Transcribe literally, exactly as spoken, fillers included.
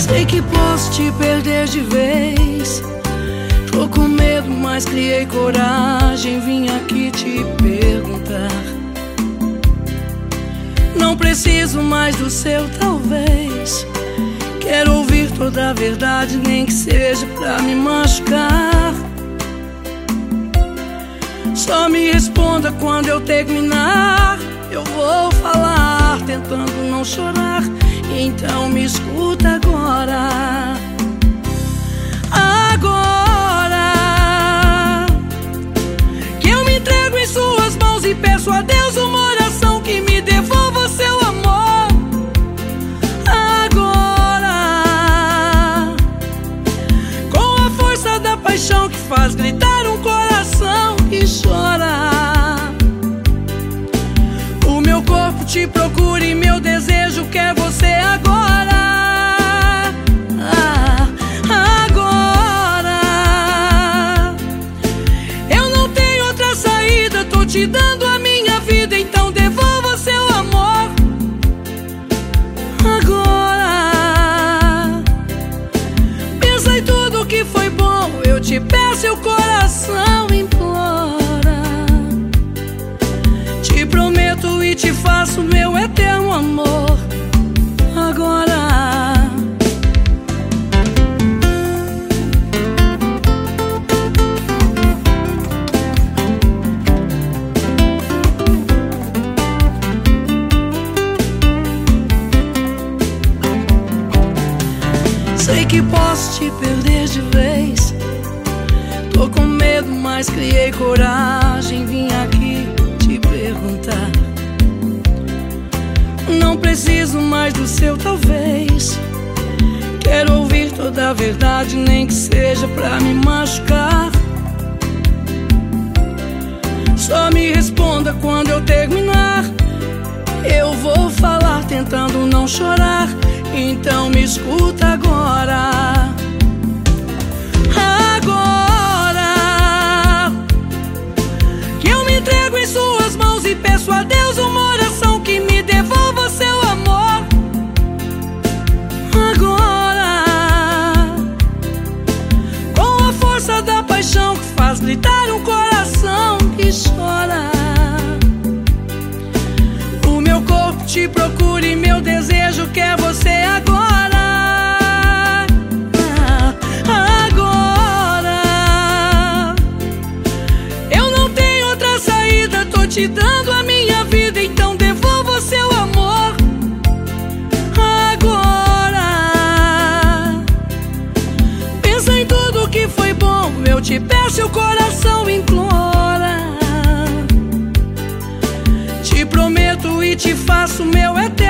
Sei que posso te perder de vez. Tô com medo, mas criei coragem. Vim aqui te perguntar. Não preciso mais do seu talvez. Quero ouvir toda a verdade, nem que seja pra me machucar. Só me responda quando eu terminar. Eu vou falar, tentando não chorar. Então me escuta agora. Agora que eu me entrego em suas mãos e peço a Deus uma oração que me devolva seu amor. Agora, com a força da paixão que faz gritar um coração que chora, o meu corpo te procura e meu desejo quer você agora. Ah, agora eu não tenho outra saída, tô te dando a minha vida, então devolva seu amor. Agora pensa em tudo que foi bom, eu te peço, seu coração implora. Te prometo e te faço meu eterno amor. Agora sei que posso te perder de vez. Tô com medo, mas criei coragem. Vim aqui te perguntar. Não preciso mais do seu talvez. Quero ouvir toda a verdade, nem que seja pra me machucar. Só me responda quando eu terminar. Eu vou falar, tentando não chorar. Então me escuta agora. Agora que eu me entrego em suas mãos e peço a Deus uma oração que me devolva seu amor. Agora, com a força da paixão que faz gritar um coração que chora, o meu corpo te procura e meu desejo quer você agora. Agora eu não tenho outra saída, tô te dando a minha vida, então devolva seu amor. Agora pensa em tudo que foi bom, eu te peço, o coração implora. Te prometo e te faço meu eterno